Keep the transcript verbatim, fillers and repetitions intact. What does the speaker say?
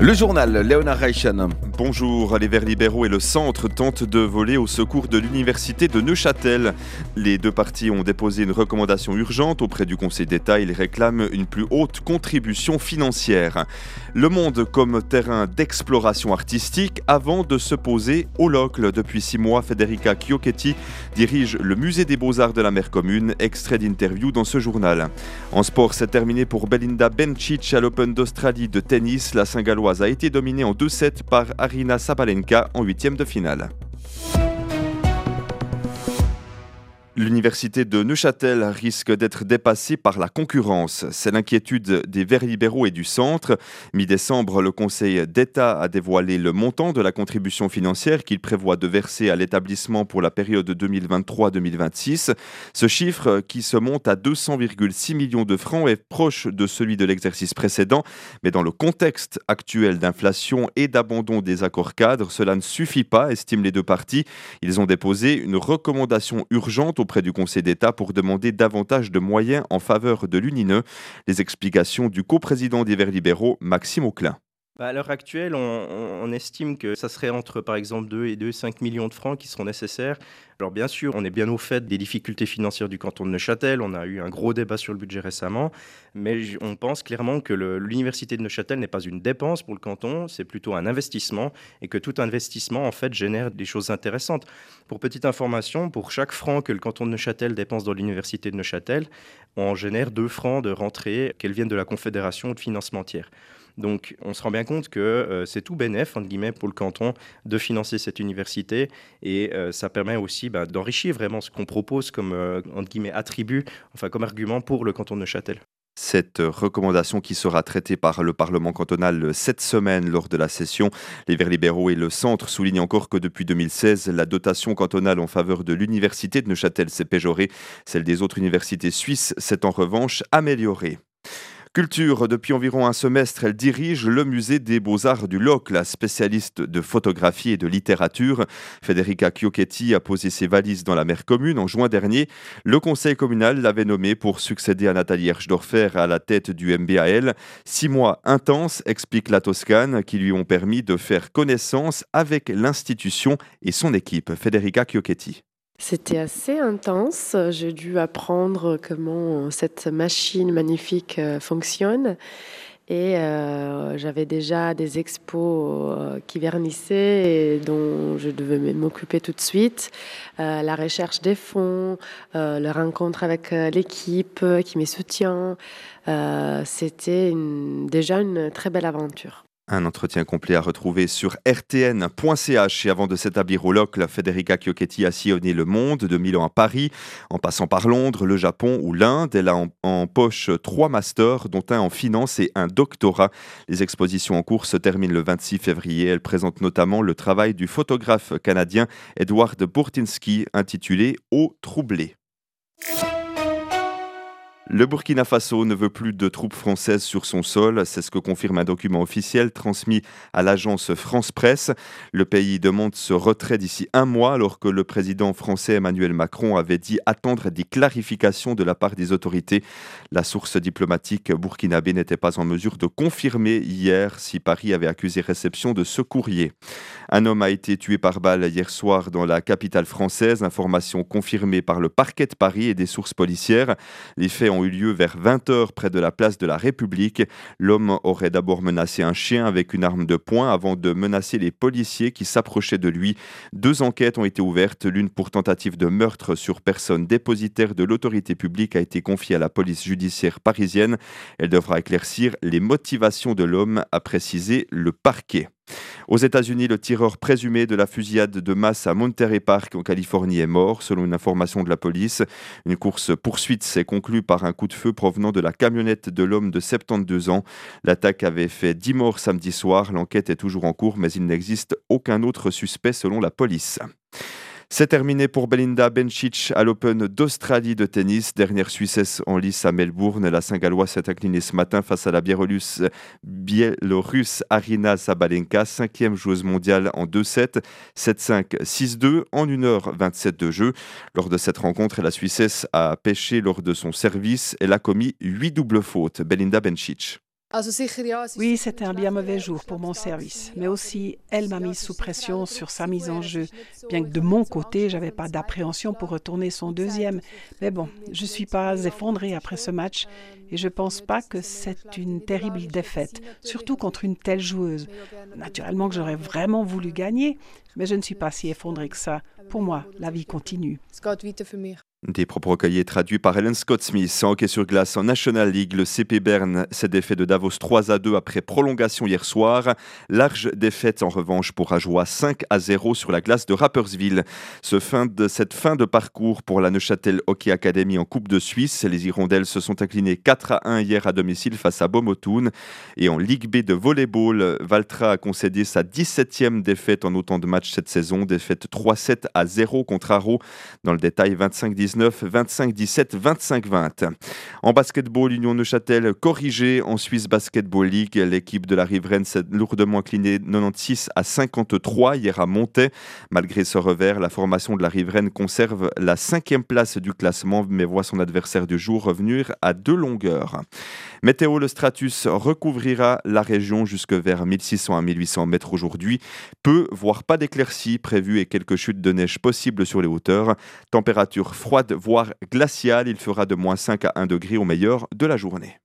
Le journal, Léonard Reichen. Bonjour, les Verts libéraux et le centre tentent de voler au secours de l'université de Neuchâtel. Les deux partis ont déposé une recommandation urgente auprès du Conseil d'État. Ils réclament une plus haute contribution financière. Le monde comme terrain d'exploration artistique avant de se poser au Locle. Depuis six mois, Federica Chiocchetti dirige le musée des Beaux-Arts de la mer commune. Extrait d'interview dans ce journal. En sport, c'est terminé pour Belinda Bencic à l'Open d'Australie de tennis. La Saint-Galloise a été dominée en deux sept par Aryna Sabalenka en huitième de finale. L'université de Neuchâtel risque d'être dépassée par la concurrence. C'est l'inquiétude des Verts libéraux et du centre. Mi-décembre, le Conseil d'État a dévoilé le montant de la contribution financière qu'il prévoit de verser à l'établissement pour la période deux mille vingt-trois deux mille vingt-six. Ce chiffre, qui se monte à deux cents virgule six millions de francs, est proche de celui de l'exercice précédent. Mais dans le contexte actuel d'inflation et d'abandon des accords cadres, cela ne suffit pas, estiment les deux partis. Ils ont déposé une recommandation urgente auprès du Conseil d'État pour demander davantage de moyens en faveur de l'U N I N E. Les explications du coprésident des Verts libéraux, Maxime Auclin. À l'heure actuelle, on, on- on estime que ça serait entre, par exemple, deux et deux virgule cinq millions de francs qui seront nécessaires. Alors bien sûr, on est bien au fait des difficultés financières du canton de Neuchâtel. On a eu un gros débat sur le budget récemment. Mais j- on pense clairement que le- l'université de Neuchâtel n'est pas une dépense pour le canton, c'est plutôt un investissement. Et que tout investissement, en fait, génère des choses intéressantes. Pour petite information, pour chaque franc que le canton de Neuchâtel dépense dans l'université de Neuchâtel, on génère deux francs de rentrée qu'elles viennent de la Confédération de financement tiers. Donc, on se rend bien compte que euh, c'est tout bénef, entre guillemets, pour le canton de financer cette université et euh, ça permet aussi bah, d'enrichir vraiment ce qu'on propose comme, euh, entre guillemets, attribut, enfin comme argument pour le canton de Neuchâtel. Cette recommandation qui sera traitée par le Parlement cantonal cette semaine lors de la session. Les Verts libéraux et le centre soulignent encore que depuis deux mille seize, la dotation cantonale en faveur de l'université de Neuchâtel s'est péjorée. Celle des autres universités suisses s'est en revanche améliorée. Culture, depuis environ un semestre, elle dirige le musée des Beaux-Arts du Locle. La spécialiste de photographie et de littérature, Federica Chiocchetti, a posé ses valises dans la mer commune en juin dernier. Le conseil communal l'avait nommée pour succéder à Nathalie Herschdorfer à la tête du M B A L. Six mois intenses, explique la Toscane, qui lui ont permis de faire connaissance avec l'institution et son équipe. Federica Chiocchetti. C'était assez intense. J'ai dû apprendre comment cette machine magnifique euh, fonctionne. Et euh, j'avais déjà des expos euh, qui vernissaient et dont je devais m'occuper tout de suite. Euh, la recherche des fonds, euh, le rencontre avec euh, l'équipe euh, qui me soutient. Euh, c'était une- déjà une très belle aventure. Un entretien complet à retrouver sur r t n point c h. Et avant de s'établir au Locle, Federica Chiocchetti a sillonné le monde, de Milan à Paris, en passant par Londres, le Japon ou l'Inde. Elle a en, en poche trois masters, dont un en finance et un doctorat. Les expositions en cours se terminent le vingt-six février. Elle présente notamment le travail du photographe canadien Edward Burtynsky, intitulé Eau troublée. Le Burkina Faso ne veut plus de troupes françaises sur son sol, c'est ce que confirme un document officiel transmis à l'agence France Presse. Le pays demande ce retrait d'ici un mois alors que le président français Emmanuel Macron avait dit attendre des clarifications de la part des autorités. La source diplomatique burkinabé n'était pas en mesure de confirmer hier si Paris avait accusé réception de ce courrier. Un homme a été tué par balle hier soir dans la capitale française, information confirmée par le parquet de Paris et des sources policières. Les faits ont eu lieu vers vingt heures près de la place de la République. L'homme aurait d'abord menacé un chien avec une arme de poing avant de menacer les policiers qui s'approchaient de lui. Deux enquêtes ont été ouvertes, l'une pour tentative de meurtre sur personne dépositaire de l'autorité publique a été confiée à la police judiciaire parisienne. Elle devra éclaircir les motivations de l'homme, a précisé le parquet. Aux États-Unis, le tireur présumé de la fusillade de masse à Monterey Park en Californie est mort, selon une information de la police. Une course-poursuite s'est conclue par un coup de feu provenant de la camionnette de l'homme de soixante-douze ans. L'attaque avait fait dix morts samedi soir. L'enquête est toujours en cours, mais il n'existe aucun autre suspect selon la police. C'est terminé pour Belinda Bencic à l'Open d'Australie de tennis. Dernière Suissesse en lice à Melbourne. La Saint-Galloise s'est inclinée ce matin face à la Biélorusse, Biélorusse Aryna Sabalenka, cinquième joueuse mondiale en deux sept, sept cinq, six deux en une heure vingt-sept de jeu. Lors de cette rencontre, la Suissesse a pêché lors de son service. Elle a commis huit doubles fautes. Belinda Bencic. Oui, c'était un bien mauvais jour pour mon service, mais aussi elle m'a mise sous pression sur sa mise en jeu, bien que de mon côté, j'avais pas d'appréhension pour retourner son deuxième. Mais bon, je suis pas effondrée après ce match et je pense pas que c'est une terrible défaite, surtout contre une telle joueuse. Naturellement que j'aurais vraiment voulu gagner, mais je ne suis pas si effondrée que ça. Pour moi, la vie continue. Des propos recueillis traduits par Helen Scott-Smith. En hockey sur glace en National League, le C P Berne s'est défait de Davos trois à deux après prolongation hier soir. Large défaite en revanche pour Ajoie cinq à zéro sur la glace de Rapperswil. Ce fin de, cette fin de parcours pour la Neuchâtel Hockey Academy en Coupe de Suisse. Les Hirondelles se sont inclinées quatre à un hier à domicile face à Bomotun. Et en Ligue B de volleyball, Valtra a concédé sa dix-septième défaite en autant de matchs cette saison. Défaite trois sept à zéro contre Aro. Dans le détail, vingt-cinq dix-neuf, vingt-cinq dix-sept, vingt-cinq vingt. En basketball, Union Neuchâtel corrigée en Swiss Basketball League. L'équipe de la riveraine s'est lourdement inclinée quatre-vingt-seize à cinquante-trois hier à Montaix. Malgré ce revers, la formation de la riveraine conserve la cinquième place du classement, mais voit son adversaire du jour revenir à deux longueurs. Météo, le stratus recouvrira la région jusque vers mille six cents à mille huit cents mètres aujourd'hui. Peu, voire pas d'éclaircies prévues et quelques chutes de neige possibles sur les hauteurs. Température froide, voire glaciale. Il fera de moins cinq à un degré au meilleur de la journée.